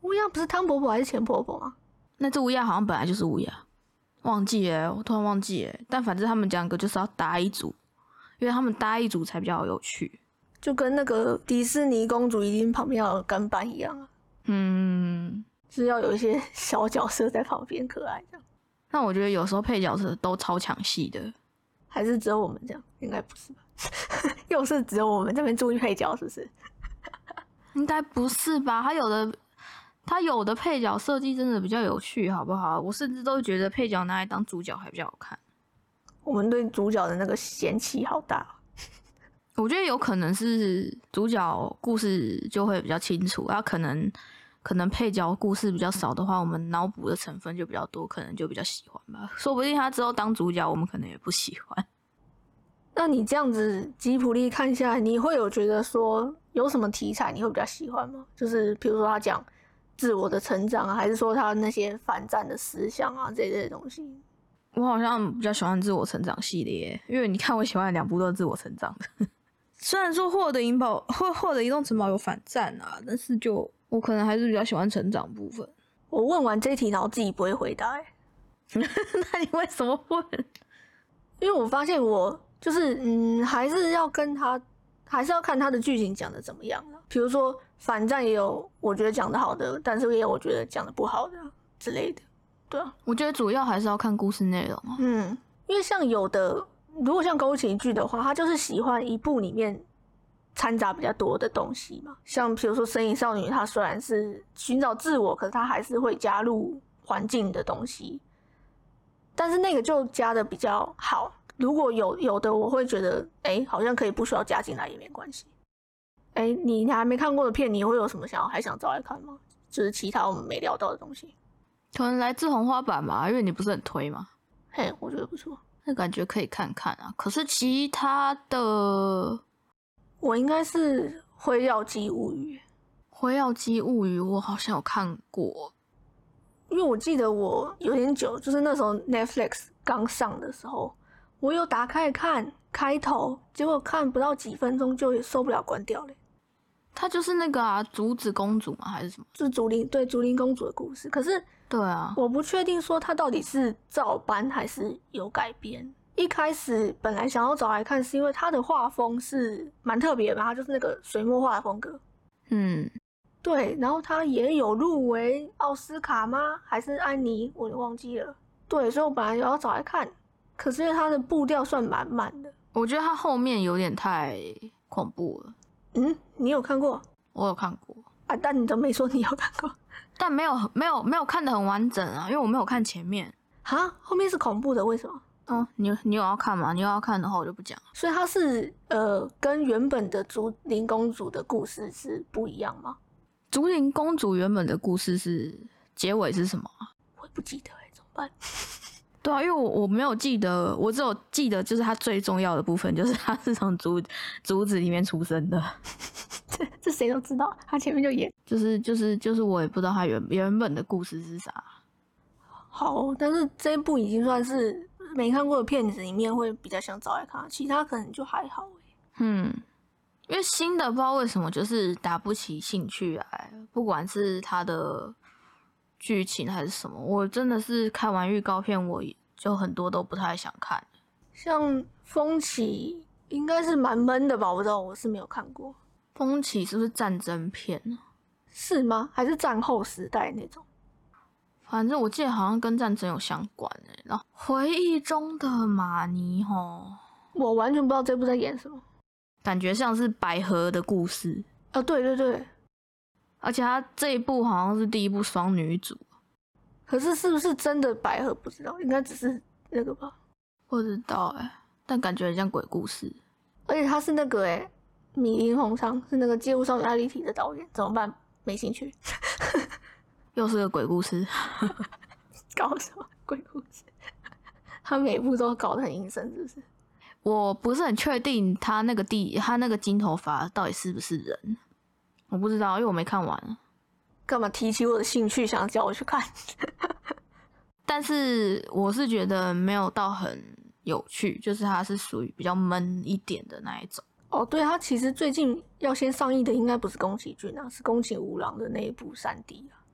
乌鸦不是汤婆婆还是钱婆婆吗？ 那只乌鸦好像本来就是乌鸦，忘记了，我突然忘记了。但反正他们两个就是要搭一组，因为他们搭一组才比较有趣， 就跟那个迪士尼公主一定旁边要有跟班一样啊。就是要有一些小角色在旁边可爱这样。 那我觉得有时候配角色都超抢戏的， 还是只有我们这样？应该不是吧？又是只有我们这边注意配角，是不是？ 应该不是吧？他有的配角设计真的比较有趣，好不好？我甚至都觉得配角拿来当主角还比较好看。 我们对主角的那个嫌弃好大。 我觉得有可能是主角故事就会比较清楚，可能配角故事比较少的话，我们脑补的成分就比较多，可能就比较喜欢吧。说不定他之后当主角，我们可能也不喜欢。 那你这样子吉卜力看下来，你会有觉得说有什么题材你会比较喜欢吗？就是比如说他讲自我的成长啊，还是说他那些反战的思想啊这类的东西？ 我好像比较喜欢自我成长系列，因为你看我喜欢的2部都是自我成长的。虽然说获得移动城堡有反战啊，但是我可能还是比较喜欢成长部分。 我问完这一题，然后自己不会回答那你为什么问？ 因为我发现我就是还是要看他的剧情讲的怎么样了。比如说反战也有我觉得讲的好的，但是也有我觉得讲的不好的之类的。对啊， 我觉得主要还是要看故事内容啊。 因为像有的，如果像宫崎骏的话，他就是喜欢一部里面掺杂比较多的东西嘛。像比如说《神隐少女》，她虽然是寻找自我，可是她还是会加入环境的东西，但是那个就加的比较好。如果有的，我会觉得，好像可以不需要加进来也没关系。你还没看过的片，你会有什么还想找来看吗？就是其他我们没聊到的东西。 可能来自红花板吧，因为你不是很推吗？ 我觉得不错， 那感觉可以看看啊。可是其他的， 我应该是《辉耀姬物语》。《 辉耀姬物语》我好像有看过， 因为我记得我有点久，就是那时候 Netflix 刚上的时候，我有打开看开头，结果看不到几分钟就受不了关掉了。 它就是那个竹子公主吗？还是什么？ 就是竹林公主的故事。可是对啊， 我不确定说它到底是照搬还是有改编。一开始本来想要找来看，是因为它的画风是蛮特别的，它就是那个水墨画的风格。对，然后它也有入围奥斯卡吗？还是安妮？我忘记了。对，所以我本来有要找来看，可是因为它的步调算蛮慢的。 我觉得它后面有点太恐怖了。 你有看过？ 我有看过啊，但你都没说你有看过。 但没有看得很完整啊，因为我没有看前面。 后面是恐怖的，为什么？ 你有要看吗？你有要看的话，我就不讲。 所以它是跟原本的竹林公主的故事是不一样吗？ 竹林公主原本的故事结尾是什么？ 我也不记得怎么办？ 对啊，因为我没有记得，我只有记得就是它最重要的部分，就是它是从竹子里面出生的。 这谁都知道，他前面就演。 就是我也不知道他原本的故事是啥。 好，但是这一部已经算是没看过的片子里面会比较想找来看，其他可能就还好。 因为新的不知道为什么就是打不起兴趣来，不管是它的剧情还是什么，我真的是看完预告片我就很多都不太想看。 像风起应该是蛮闷的吧，我不知道，我是没有看过。 风起是不是战争片？ 是吗？还是战后时代那种？ 反正我记得好像跟战争有相关然后回忆中的玛尼我完全不知道这部在演什么， 感觉像是百合的故事。 对对对， 而且他这一部好像是第一部双女主。 可是是不是真的百合不知道，应该只是那个吧？ 不知道但感觉很像鬼故事。 而且他是那个米林宏昌，是那个《街舞少女艾莉缇》的导演，怎么办？没兴趣。 又是个鬼故事。 搞什么鬼故事？他每部都搞得很阴森，是不是？ 我不是很确定他那个金头发到底是不是人，我不知道，因为我没看完。 干嘛提起我的兴趣，想叫我去看？ 但是我是觉得没有到很有趣，就是它是属于比较闷一点的那一种。 对，他其实最近要先上映的应该不是宫崎骏啊，是宫崎吾郎的那一部3D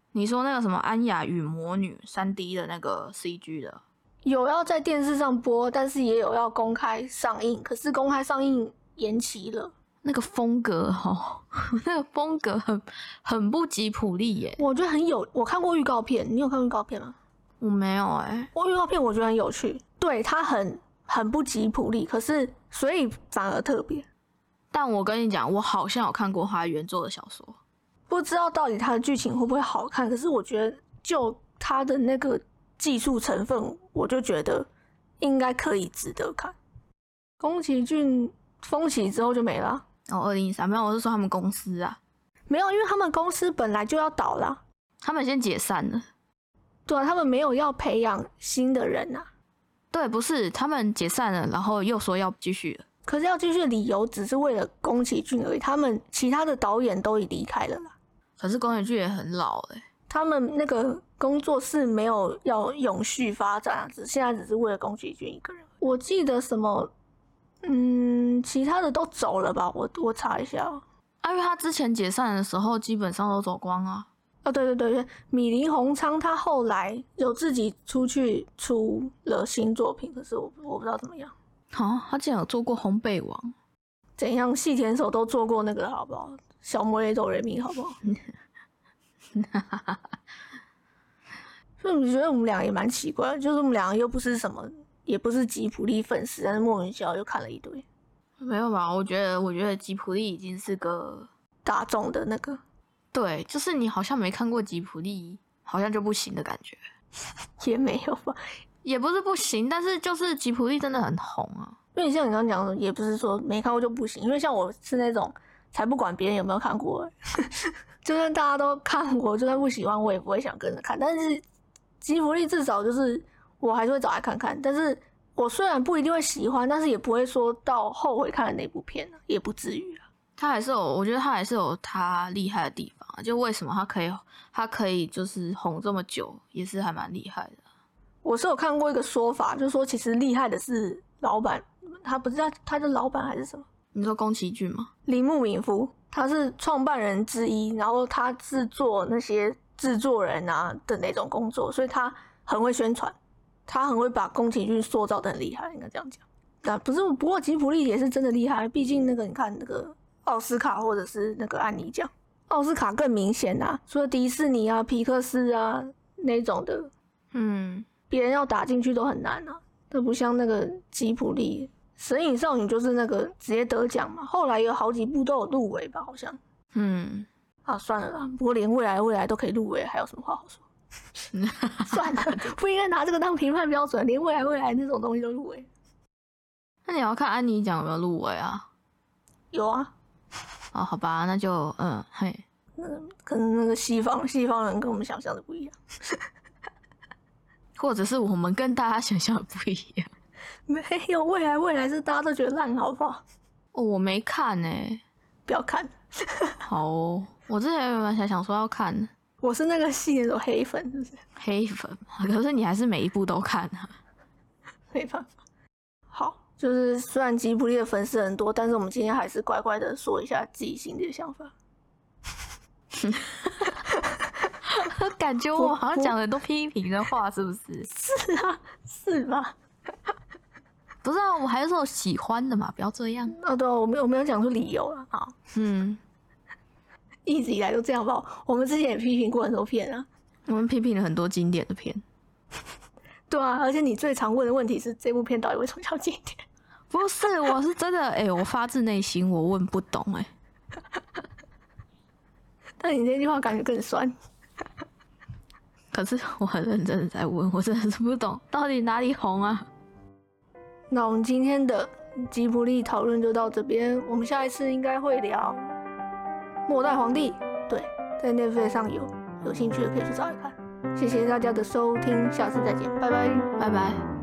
你说那个什么《安雅与魔女》3D 的那个 CG 的， 有要在电视上播，但是也有要公开上映，可是公开上映延期了。 那个风格那个风格很不吉普力耶。 我觉得很有，我看过预告片，你有看过预告片吗？ 我没有我预告片我觉得很有趣，对，它很不吉普力，可是所以反而特别。 但我跟你讲，我好像有看过他原作的小说， 不知道到底它的剧情会不会好看，可是我觉得就它的那个技术成分，我就觉得应该可以值得看。宫崎骏风起之后就没了。 2013没有，我是说他们公司啊， 没有，因为他们公司本来就要倒了， 他们先解散了。 对啊，他们没有要培养新的人啊。 对，不是他们解散了，然后又说要继续了。 可是要继续的理由只是为了宫崎骏而已，他们其他的导演都已离开了啦。 可是宫崎骏也很老他们那个工作室没有要永续发展啊，现在只是为了宫崎骏一个人。我记得什么，其他的都走了吧？我查一下。 因为他之前解散的时候基本上都走光啊。 对，米林宏昌他后来有自己出去出了新作品，可是我不知道怎么样。 他竟然有做过烘焙王， 怎样？细田守都做过那个好不好？小魔女哆瑞咪好不好？所以我觉得我们俩也蛮奇怪的，就是我们两个又不是什么，也不是吉普力粉丝，但是莫名其妙又看了一堆。 没有吧？我觉得吉普力已经是个大众的那个。 对，就是你好像没看过吉普力，好像就不行的感觉。 也没有吧， 也不是不行，但是就是吉普力真的很红啊。 因为像你刚刚讲的，也不是说没看过就不行，因为像我是那种才不管别人有没有看过，就算大家都看过，就算不喜欢，我也不会想跟着看。但是吉普力至少就是我还是会找来看看，但是我虽然不一定会喜欢，但是也不会说到后悔看的那部片啊，也不至于啊。 他还是有，我觉得他还是有他厉害的地方，就为什么他可以就是红这么久，也是还蛮厉害的。 我是有看过一个说法，就是说其实厉害的是老板，他不知道他是老板还是什么？ 你说宫崎骏吗？ 铃木敏夫，他是创办人之一，然后他是做那些制作人啊的那种工作，所以他很会宣传，他很会把宫崎骏塑造得很厉害，应该这样讲。那不过吉普力也是真的厉害，毕竟那个你看那个奥斯卡或者是那个安妮奖，奥斯卡更明显啊，除了迪士尼啊、皮克斯啊那种的，别人要打进去都很难啊，都不像那个吉普力。神隐少女就是那个直接得奖嘛，后来有好几部都有入围吧，好像。算了啦，不过连未来都可以入围，还有什么话好说？算了，不应该拿这个当评判标准，连未来那种东西都入围。 那你要看安妮奖有没有入围啊？ 有啊。 好吧，那就嘿。 可能那个西方人跟我们想象的不一样， 或者是我们跟大家想象的不一样。 没有，未来是大家都觉得烂，好不好？ 我没看不要看。 好我之前原本想说要看， 我是那个系那种黑粉，是不是？ 黑粉，可是你还是每一部都看啊， 没办法。好，就是虽然吉卜力的粉丝很多，但是我们今天还是乖乖的说一下自己心里的想法。 感觉我好像讲了很多批评的话，是不是？ 是啊，是吧？ 不是啊，我还是有喜欢的嘛，不要这样。 对，我没有讲出理由了。好，一直以来都这样吧。我们之前也批评过很多片啊， 我们批评了很多经典的片。 对啊，而且你最常问的问题是这部片到底为什么叫经典？ 不是，我是真的我发自内心我问不懂但你这句话感觉更酸。 可是我很认真的在问，我真的是不懂到底哪里红啊。 那我们今天的吉卜力讨论就到这边，我们下一次应该会聊末代皇帝。对，在 Netflix 上有兴趣的可以去找一看。谢谢大家的收听，下次再见，拜拜， 拜拜。